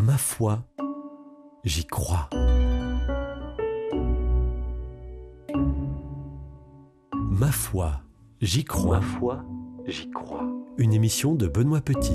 Ma foi, j'y crois. Ma foi, j'y crois. Ma foi, j'y crois. Une émission de Benoît Petit.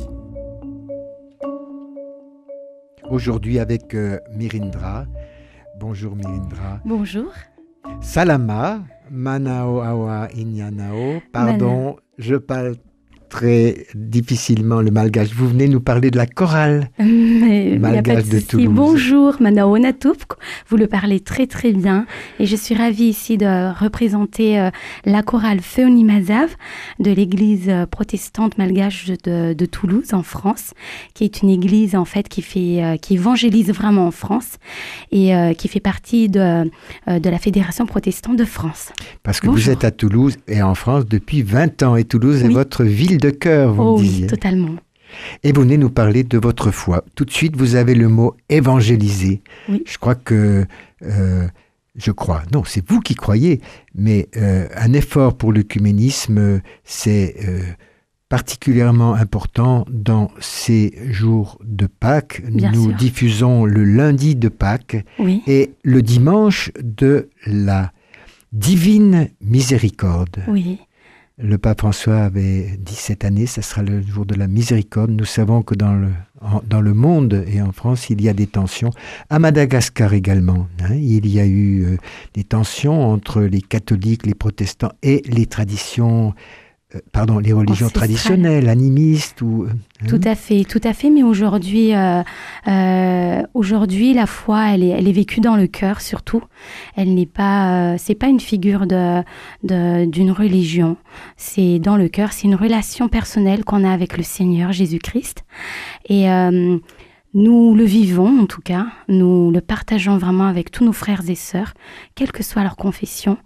Aujourd'hui avec Mirindra. Bonjour Mirindra. Bonjour. Salama, Manao Awa Inyanao. Pardon, je parle très difficilement le malgache. Vous venez nous parler de la chorale malgache de Toulouse. Bonjour, Manao Natupk. Vous le parlez très très bien. Et je suis ravie ici de représenter la chorale Feoni Mazav de l'église protestante malgache de Toulouse en France, qui est une église en fait qui évangélise vraiment en France et qui fait partie de la Fédération protestante de France. Parce que vous êtes à Toulouse et en France depuis 20 ans et Toulouse est votre ville de cœur, vous me disiez. Oui, totalement. Et vous venez nous parler de votre foi. Tout de suite, vous avez le mot « évangéliser ». Oui. Non, c'est vous qui croyez, mais un effort pour l'œcuménisme, c'est particulièrement important dans ces jours de Pâques. Bien Nous sûr. diffusons le lundi de Pâques et le dimanche de la Divine Miséricorde. Oui. Le pape François avait dit cette année, ce sera le jour de la miséricorde. Nous savons que dans le monde et en France, il y a des tensions. À Madagascar également, il y a eu des tensions entre les catholiques, les protestants et les traditions, les religions traditionnelles, animistes. Tout à fait. Mais aujourd'hui, la foi, elle est vécue dans le cœur surtout. Elle n'est pas, c'est pas une figure d'une religion. C'est dans le cœur. C'est une relation personnelle qu'on a avec le Seigneur Jésus-Christ. Et nous le vivons, en tout cas. Nous le partageons vraiment avec tous nos frères et sœurs, quelle que soit leur confession.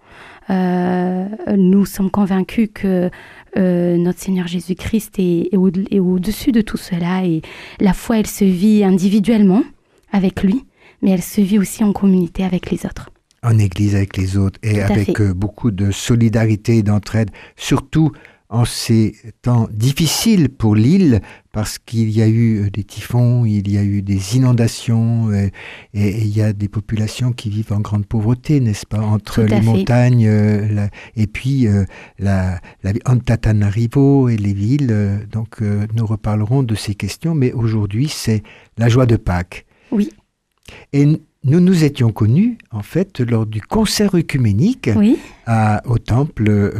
Nous sommes convaincus que notre Seigneur Jésus-Christ est au-dessus de tout cela, et la foi, elle se vit individuellement avec lui, mais elle se vit aussi en communauté avec les autres. En église avec les autres et Tout à avec fait. beaucoup de solidarité et d'entraide, surtout en ces temps difficiles pour l'île, parce qu'il y a eu des typhons, il y a eu des inondations, et il y a des populations qui vivent en grande pauvreté, n'est-ce pas, entre Tout à les fait. montagnes et puis la Antananarivo et les villes. Donc nous reparlerons de ces questions, mais aujourd'hui c'est la joie de Pâques. Oui. Et nous nous étions connus, en fait, lors du concert œcuménique Oui. au temple.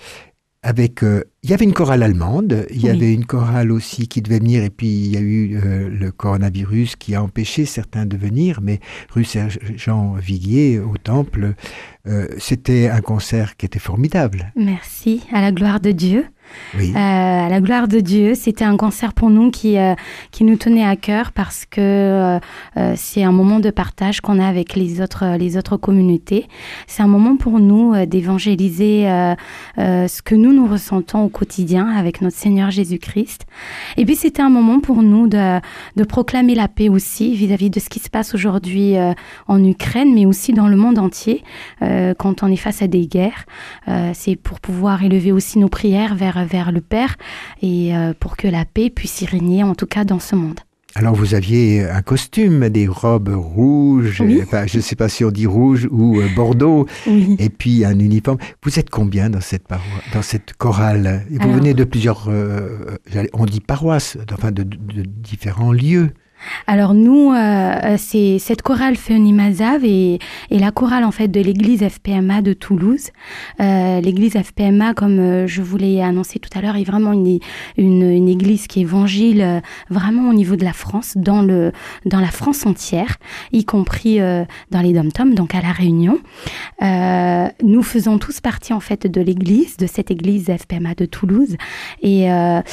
Il y avait une chorale allemande, il y avait une chorale aussi qui devait venir, et puis il y a eu le coronavirus qui a empêché certains de venir, mais rue Sergent Viguier au temple, c'était un concert qui était formidable. Merci, à la gloire de Dieu. Oui. À la gloire de Dieu, c'était un concert pour nous qui nous tenait à cœur, parce que c'est un moment de partage qu'on a avec les autres communautés. C'est un moment pour nous d'évangéliser ce que nous ressentons au quotidien avec notre Seigneur Jésus-Christ. Et puis c'était un moment pour nous de proclamer la paix aussi vis-à-vis de ce qui se passe aujourd'hui en Ukraine, mais aussi dans le monde entier quand on est face à des guerres. C'est pour pouvoir élever aussi nos prières vers le Père, et pour que la paix puisse y régner, en tout cas dans ce monde. Alors vous aviez un costume, des robes rouges, Oui. enfin, je ne sais pas si on dit rouge ou bordeaux, Oui. et puis un uniforme. Vous êtes combien dans cette chorale? Et vous venez de plusieurs, on dit paroisses, enfin de différents lieux. Alors nous, c'est cette chorale Feoni Mazav et la chorale en fait de l'église FPMA de Toulouse. L'église FPMA, comme je vous l'ai annoncé tout à l'heure, est vraiment une église qui évangile vraiment au niveau de la France, dans la France entière, y compris dans les dom-toms, donc à La Réunion. Nous faisons tous partie en fait de cette église FPMA de Toulouse, et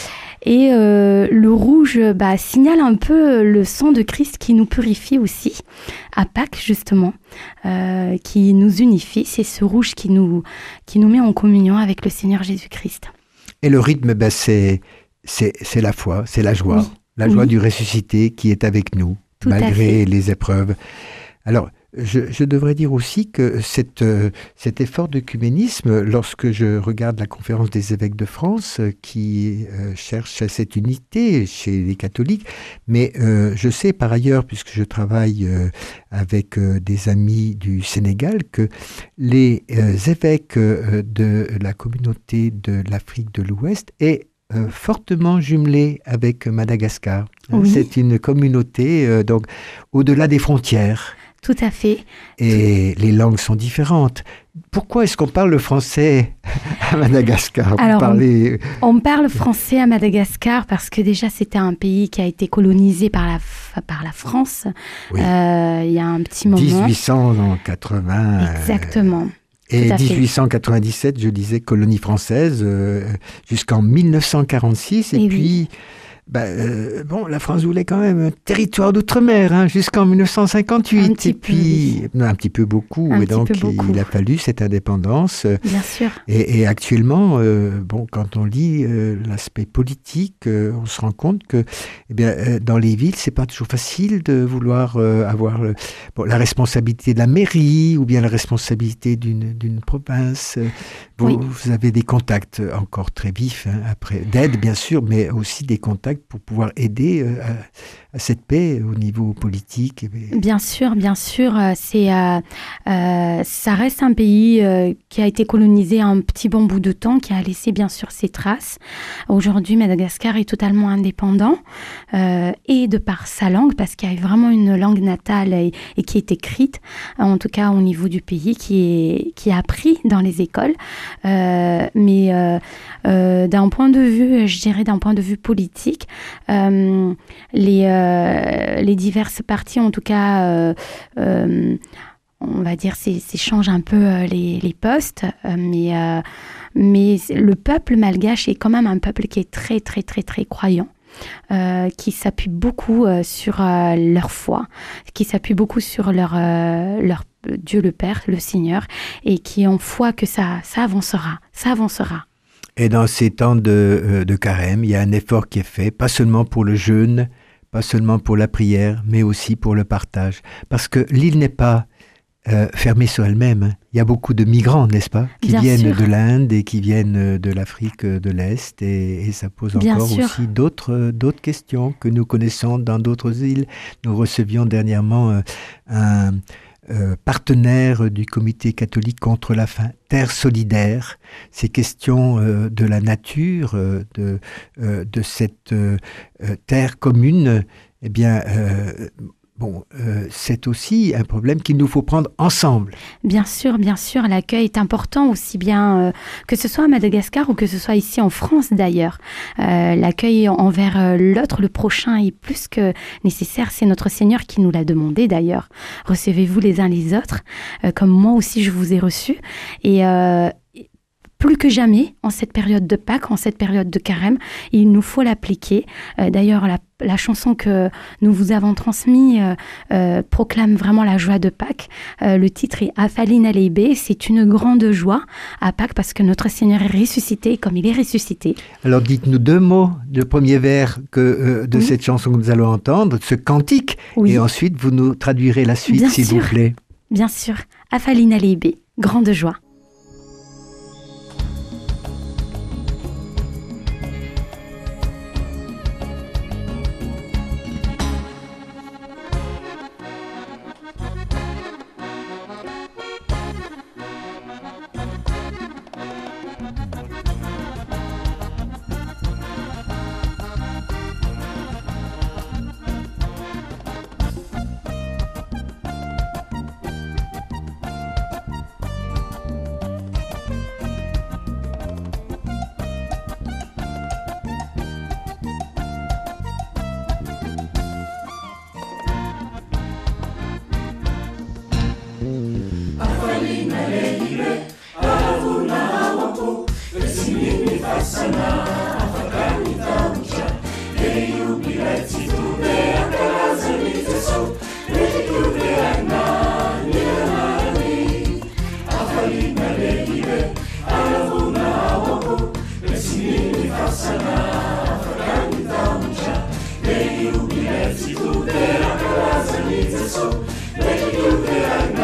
le rouge signale un peu le sang de Christ qui nous purifie aussi, à Pâques justement, qui nous unifie. C'est ce rouge qui nous met en communion avec le Seigneur Jésus-Christ. Et le rythme, c'est la foi, c'est la joie. Oui. La joie du ressuscité qui est avec nous, Tout à malgré fait. les épreuves. Alors, je devrais dire aussi que cet effort d'œcuménisme, lorsque je regarde la conférence des évêques de France qui cherche cette unité chez les catholiques, mais je sais par ailleurs, puisque je travaille avec des amis du Sénégal, que les évêques de la communauté de l'Afrique de l'Ouest est fortement jumelé avec Madagascar. Oui. C'est une communauté donc au-delà des frontières. Tout à fait. Et les langues sont différentes. Pourquoi est-ce qu'on parle le français à Madagascar? Alors, on parle français à Madagascar parce que déjà c'était un pays qui a été colonisé par la France il y a un petit moment. 1880. Exactement. Et 1897, je disais, colonie française, jusqu'en 1946. Et puis, la France voulait quand même un territoire d'outre-mer, jusqu'en 1958. Un petit peu beaucoup. Il a fallu cette indépendance. Bien sûr. Et actuellement, quand on lit l'aspect politique, on se rend compte que dans les villes, c'est pas toujours facile de vouloir avoir la responsabilité de la mairie ou bien la responsabilité d'une province. Vous avez des contacts encore très vifs, après, d'aide bien sûr, mais aussi des contacts pour pouvoir aider à cette paix au niveau politique. Bien sûr, ça reste un pays qui a été colonisé un petit bon bout de temps, qui a laissé bien sûr ses traces. Aujourd'hui, Madagascar est totalement indépendant et de par sa langue, parce qu'il y a vraiment une langue natale et qui est écrite, en tout cas au niveau du pays, qui est appris dans les écoles. Mais d'un point de vue, je dirais d'un point de vue politique, les diverses parties, en tout cas, on va dire, s'échangent un peu les postes, mais le peuple malgache est quand même un peuple qui est très, très, très, très croyant. Qui s'appuie beaucoup sur leur foi, qui s'appuie beaucoup sur leur Dieu le Père, le Seigneur, et qui ont foi que ça avancera. Et dans ces temps de carême, il y a un effort qui est fait, pas seulement pour le jeûne, pas seulement pour la prière, mais aussi pour le partage. Parce que l'île n'est pas fermée sur elle-même. Il y a beaucoup de migrants, n'est-ce pas, qui viennent de l'Inde et qui viennent de l'Afrique de l'Est, et ça pose encore aussi d'autres questions que nous connaissons dans d'autres îles. Nous recevions dernièrement un partenaire du Comité catholique contre la faim, Terre solidaire. Ces questions de la nature, de cette terre commune, c'est aussi un problème qu'il nous faut prendre ensemble. Bien sûr, l'accueil est important aussi bien que ce soit à Madagascar ou que ce soit ici en France d'ailleurs. L'accueil envers l'autre, le prochain est plus que nécessaire. C'est notre Seigneur qui nous l'a demandé d'ailleurs. Recevez-vous les uns les autres, comme moi aussi je vous ai reçus. Et plus que jamais, en cette période de Pâques, en cette période de carême, il nous faut l'appliquer. D'ailleurs, la chanson que nous vous avons transmise proclame vraiment la joie de Pâques. Le titre est Afalina Leibé. C'est une grande joie à Pâques parce que notre Seigneur est ressuscité comme il est ressuscité. Alors dites-nous 2 mots, le premier vers de cette chanson que nous allons entendre, ce cantique, et ensuite vous nous traduirez la suite, s'il vous plaît. Bien sûr. Afalina Leibé, grande joie. Let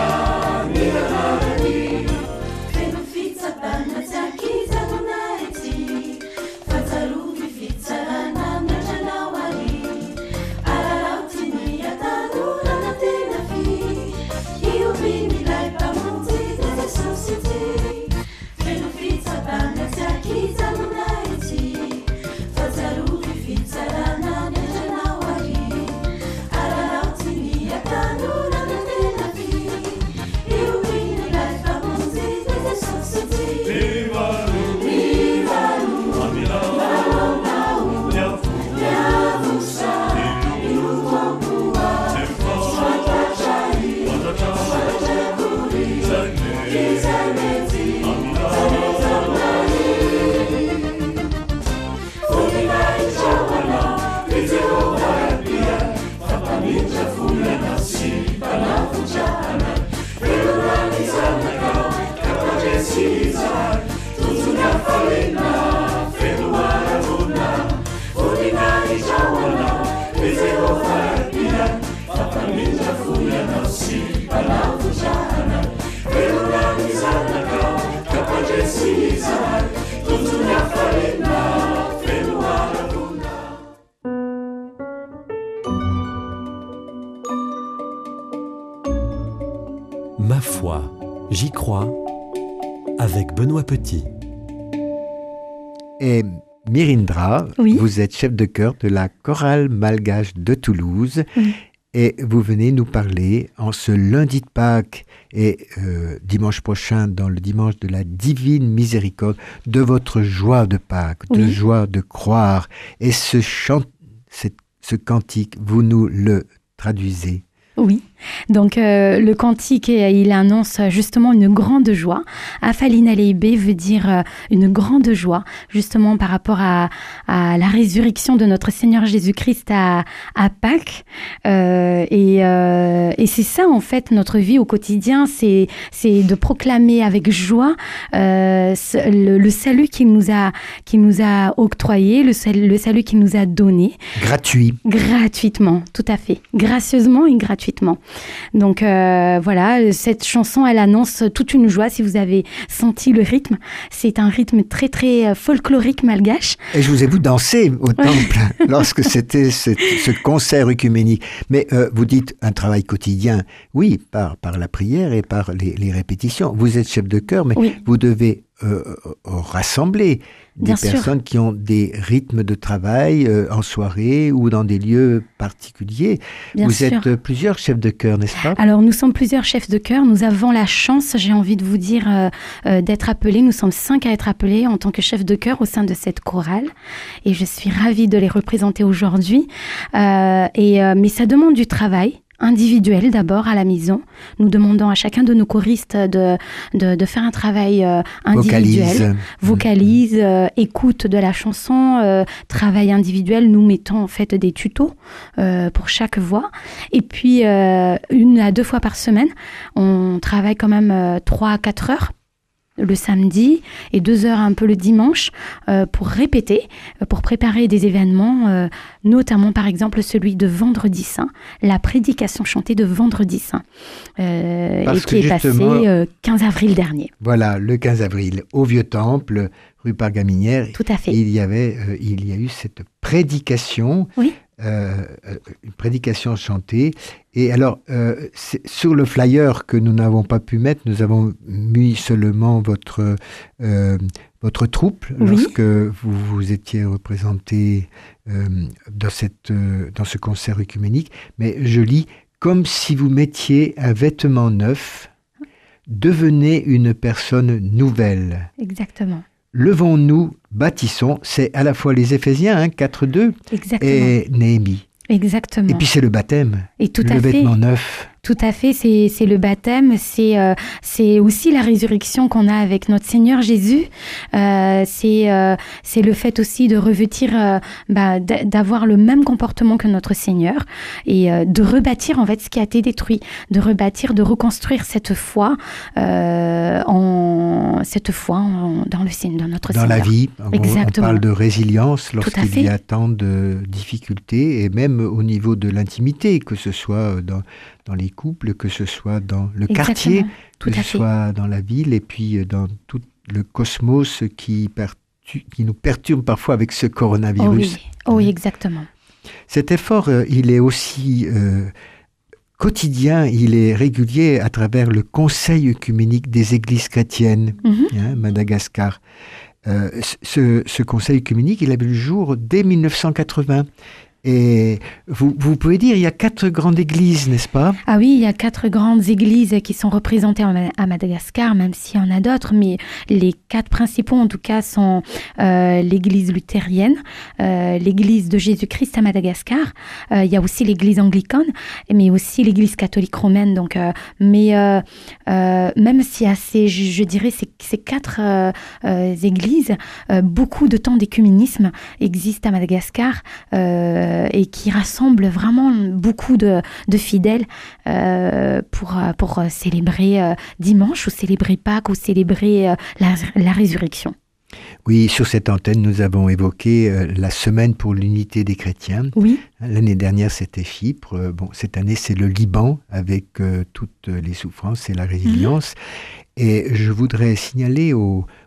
Ma foi, j'y crois, avec Benoît Petit. Et Mirindra, Oui. vous êtes chef de chœur de la chorale malgache de Toulouse. Oui. Et vous venez nous parler en ce lundi de Pâques et dimanche prochain, dans le dimanche de la Divine Miséricorde, de votre joie de Pâques, de Oui. joie de croire. Et ce cantique, vous nous le traduisez. Oui, donc le cantique, il annonce justement une grande joie. Afalina Leibé veut dire une grande joie, justement par rapport à la résurrection de notre Seigneur Jésus-Christ à Pâques. Et c'est ça, en fait, notre vie au quotidien, c'est de proclamer avec joie le salut qu'il nous a octroyé, le salut qu'il nous a donné. Gratuit. Gratuitement, tout à fait. Gracieusement et gratuitement. Donc voilà, cette chanson, elle annonce toute une joie. Si vous avez senti le rythme, c'est un rythme très très folklorique malgache. Et je vous ai vu danser au temple lorsque c'était ce concert œcuménique. Mais vous dites un travail quotidien, oui, par la prière et par les répétitions. Vous êtes chef de chœur, mais Oui. vous devez rassembler des Bien sûr. personnes qui ont des rythmes de travail en soirée ou dans des lieux particuliers. Bien Vous sûr. êtes plusieurs chefs de chœur, n'est-ce pas? Alors, nous sommes plusieurs chefs de chœur. Nous avons la chance, j'ai envie de vous dire, d'être appelés. Nous sommes 5 à être appelés en tant que chefs de chœur au sein de cette chorale. Et je suis ravie de les représenter aujourd'hui. Mais ça demande du travail individuel d'abord à la maison. Nous demandons à chacun de nos choristes de faire un travail individuel. Vocalise, écoute de la chanson, travail individuel. Nous mettons en fait des tutos pour chaque voix. Et puis, 1 à 2 fois par semaine, on travaille quand même 3 à 4 heures le samedi et 2 heures un peu le dimanche pour répéter, pour préparer des événements, notamment par exemple celui de Vendredi Saint, la prédication chantée de Vendredi Saint, et qui est passée 15 avril dernier. Voilà, le 15 avril, au Vieux-Temple, rue Pargaminière. Tout à fait. Il y a eu cette prédication, Oui. une prédication chantée. Et alors, sur le flyer que nous n'avons pas pu mettre, nous avons mis seulement votre troupe lorsque vous étiez représenté dans ce concert œcuménique. Mais je lis « Comme si vous mettiez un vêtement neuf, devenez une personne nouvelle. » Exactement. Levons-nous, bâtissons. C'est à la fois les Éphésiens 4.2 et Néhémie. Exactement. Et puis c'est le baptême, et tout le vêtement neuf. Tout à fait, c'est le baptême, c'est aussi la résurrection qu'on a avec notre Seigneur Jésus. C'est le fait aussi de revêtir, d'avoir le même comportement que notre Seigneur et de rebâtir en fait ce qui a été détruit, de rebâtir, de reconstruire cette foi, dans notre Seigneur. Dans la vie, Exactement. on parle de résilience lorsqu'il y fait. a tant de difficultés et même au niveau de l'intimité, que ce soit dans les couples, que ce soit dans le quartier, que ce soit dans la ville et puis dans tout le cosmos qui nous perturbe parfois avec ce coronavirus. Oui, exactement. Cet effort, il est aussi quotidien, il est régulier à travers le Conseil œcuménique des Églises chrétiennes, Madagascar. Ce Conseil œcuménique, il a vu le jour dès 1980. Et vous pouvez dire, il y a 4 grandes églises, n'est-ce pas? Ah oui, il y a 4 grandes églises qui sont représentées à Madagascar, même s'il y en a d'autres, mais les 4 principaux en tout cas sont l'église luthérienne, l'église de Jésus-Christ à Madagascar, il y a aussi l'église anglicane, mais aussi l'église catholique romaine. Donc, même s'il y a je dirais ces 4 églises, beaucoup de temps d'écuménisme existe à Madagascar, et qui rassemble vraiment beaucoup de fidèles pour célébrer dimanche, ou célébrer Pâques, ou célébrer la résurrection. Oui, sur cette antenne, nous avons évoqué la semaine pour l'unité des chrétiens. Oui. L'année dernière, c'était Chypre. Cette année, c'est le Liban, avec toutes les souffrances et la résilience. Et je voudrais signaler aux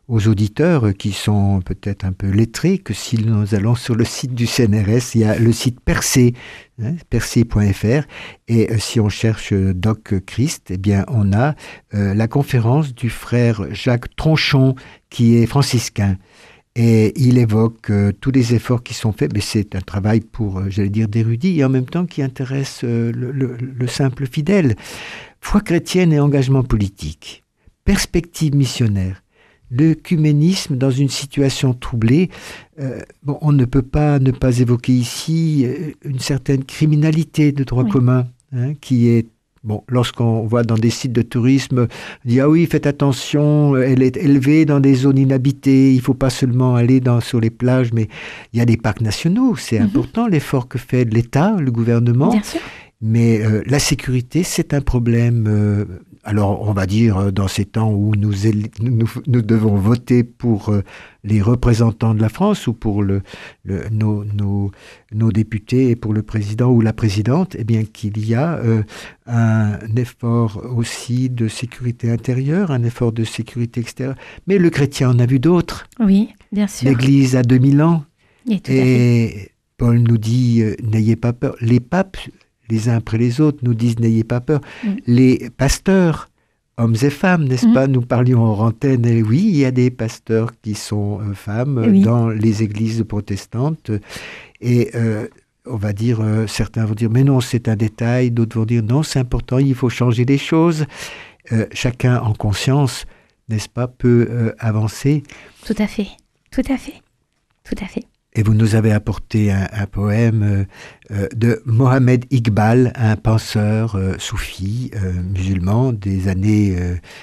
aux auditeurs qui sont peut-être un peu lettrés que si nous allons sur le site du CNRS, il y a le site Percé, percé.fr, et si on cherche Doc Christ, eh bien on a la conférence du frère Jacques Tronchon qui est franciscain. Et il évoque tous les efforts qui sont faits, mais c'est un travail pour, j'allais dire, d'érudit, et en même temps qui intéresse le simple fidèle. Foi chrétienne et engagement politique. Perspective missionnaire, l'œcuménisme dans une situation troublée. On ne peut pas ne pas évoquer ici une certaine criminalité de droit commun, qui est, lorsqu'on voit dans des sites de tourisme, on dit « Ah oui, faites attention, elle est élevée dans des zones inhabitées, il ne faut pas seulement aller sur les plages, mais il y a des parcs nationaux, c'est important l'effort que fait l'État, le gouvernement. » Bien sûr. Mais la sécurité, c'est un problème. Alors, on va dire, dans ces temps où nous devons voter pour les représentants de la France ou pour nos députés et pour le président ou la présidente, eh bien, qu'il y a un effort aussi de sécurité intérieure, un effort de sécurité extérieure. Mais le chrétien en a vu d'autres. Oui, bien sûr. L'Église a 2000 ans. Et tout à fait. Paul nous dit, n'ayez pas peur. Les papes, les uns après les autres, nous disent n'ayez pas peur. Les pasteurs, hommes et femmes, n'est-ce pas? Nous parlions en antenne, et oui, il y a des pasteurs qui sont femmes dans les églises protestantes. Et on va dire, certains vont dire, mais non, c'est un détail. D'autres vont dire, non, c'est important, il faut changer les choses. Chacun en conscience, n'est-ce pas, peut avancer. Tout à fait, tout à fait, tout à fait. Et vous nous avez apporté un poème de Mohamed Iqbal, un penseur soufi musulman des années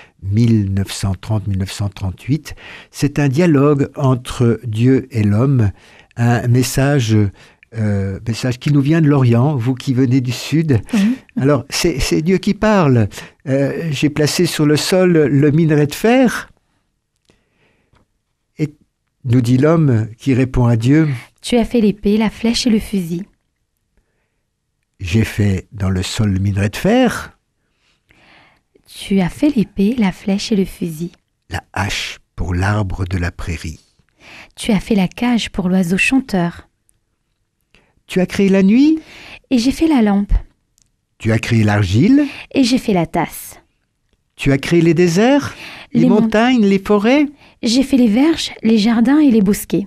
1930-1938. C'est un dialogue entre Dieu et l'homme, un message qui nous vient de l'Orient, vous qui venez du Sud. Alors, c'est Dieu qui parle. J'ai placé sur le sol le minerai de fer. Nous dit l'homme qui répond à Dieu. Tu as fait l'épée, la flèche et le fusil. J'ai fait dans le sol le minerai de fer. Tu as fait l'épée, la flèche et le fusil. La hache pour l'arbre de la prairie. Tu as fait la cage pour l'oiseau chanteur. Tu as créé la nuit. Et j'ai fait la lampe. Tu as créé l'argile. Et j'ai fait la tasse. Tu as créé les déserts, les montagnes, les forêts. J'ai fait les verges, les jardins et les bosquets.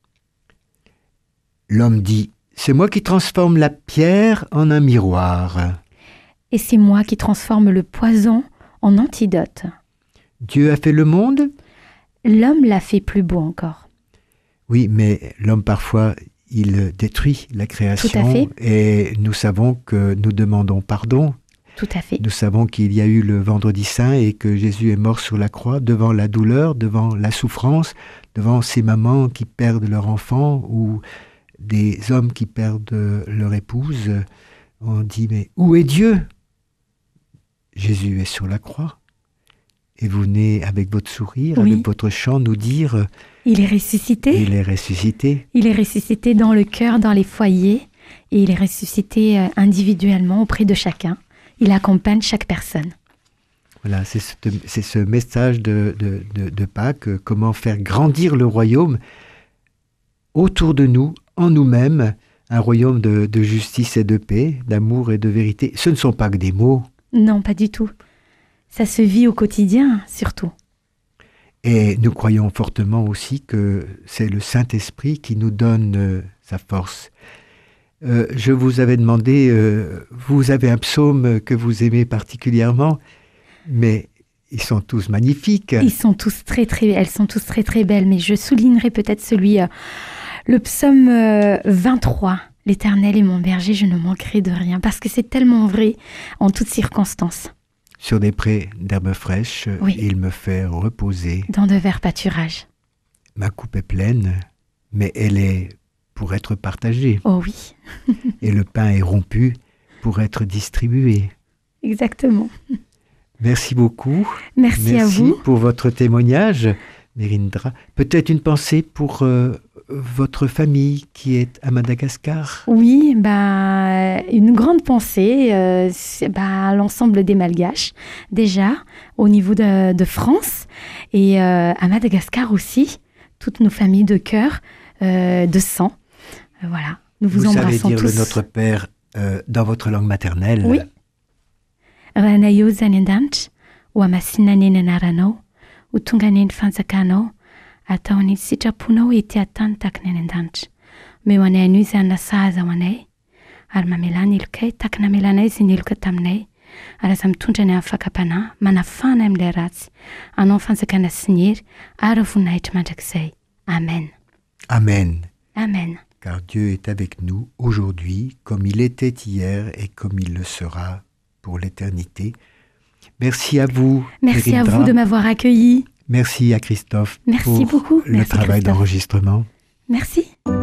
L'homme dit, c'est moi qui transforme la pierre en un miroir. Et c'est moi qui transforme le poison en antidote. Dieu a fait le monde. L'homme l'a fait plus beau encore. Oui, mais l'homme parfois, il détruit la création. Tout à fait. Et nous savons que nous demandons pardon. Tout à fait. Nous savons qu'il y a eu le Vendredi Saint et que Jésus est mort sur la croix devant la douleur, devant la souffrance, devant ces mamans qui perdent leur enfant ou des hommes qui perdent leur épouse. On dit, mais où est Dieu? Jésus est sur la croix. Et vous venez avec votre sourire, avec votre chant nous dire... Il est ressuscité. Il est ressuscité. Il est ressuscité dans le cœur, dans les foyers. Et il est ressuscité individuellement auprès de chacun. Il accompagne chaque personne. Voilà, c'est ce message de Pâques, comment faire grandir le royaume autour de nous, en nous-mêmes, un royaume de justice et de paix, d'amour et de vérité. Ce ne sont pas que des mots. Non, pas du tout. Ça se vit au quotidien, surtout. Et nous croyons fortement aussi que c'est le Saint-Esprit qui nous donne sa force. Je vous avais demandé, vous avez un psaume que vous aimez particulièrement, mais ils sont tous magnifiques. Elles sont tous très très belles, mais je soulignerai peut-être le psaume 23. L'Éternel est mon berger, je ne manquerai de rien, parce que c'est tellement vrai en toutes circonstances. Sur des prés d'herbes fraîches, il me fait reposer. Dans de verts pâturages. Ma coupe est pleine, mais elle est pour être partagée. Oh oui. Et le pain est rompu pour être distribué. Exactement. Merci beaucoup. Merci à vous. Merci pour votre témoignage, Mérindra. Peut-être une pensée pour votre famille qui est à Madagascar? Oui, une grande pensée à l'ensemble des Malgaches, déjà, au niveau de France, et à Madagascar aussi, toutes nos familles de cœur, de sang. Voilà, nous vous embrassons savez dire tous. le Notre Père dans votre langue maternelle? Oui. Ranaio zanendant, ou amasinanena naranao, ou tunganen fanzakanao, ataony sitraponao ety atany takiny any an-danitra. Meo anay anio izany nasaza ho anay, ary mamelana ilokay takina melanay izay niloka taminay, ary aza mitondra ny amin'ny fakapanahy, manafana amin'ilay ratsy, anao fanjakana sy ny hery, ary voninahitra mandrakizay. Amen. Amen. Amen. Car Dieu est avec nous aujourd'hui, comme il était hier et comme il le sera pour l'éternité. Merci à vous. Merci à Périndra. vous de m'avoir accueilli. Merci à Christophe Merci pour beaucoup. le Merci, travail Christophe. d'enregistrement. Merci.